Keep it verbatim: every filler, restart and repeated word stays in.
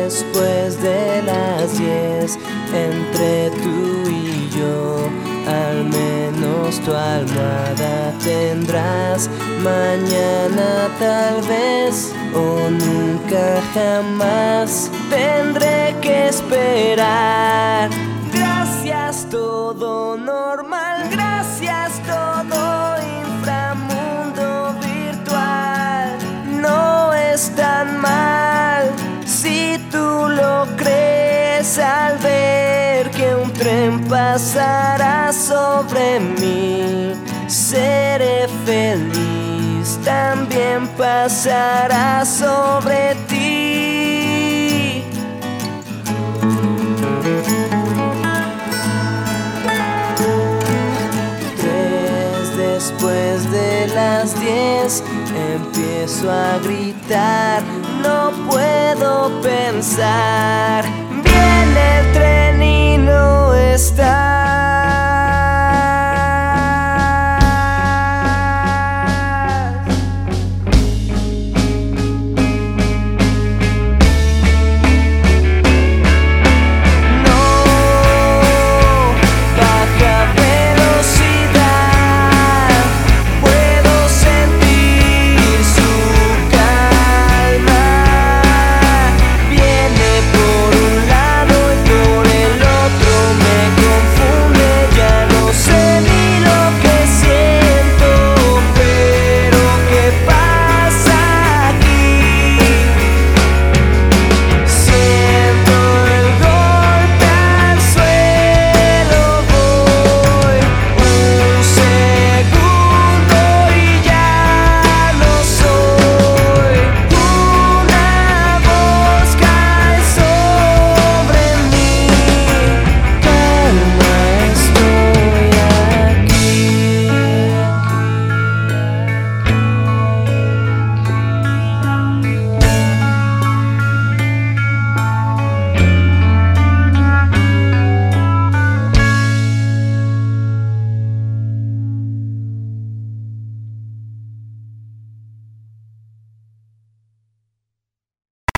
después de las diez, entre tú y yo, al menos tu almohada tendrás. Mañana tal vez, o nunca jamás, tendré que esperar. Gracias, todo normal, gracias, todo inframundo virtual. No es tan mal si tú lo crees, al ver que un tren pasará sobre mí. Seré feliz, también pasará sobre ti. Tres después de las diez, empiezo a gritar, no puedo pensar. Viene el tren y no está.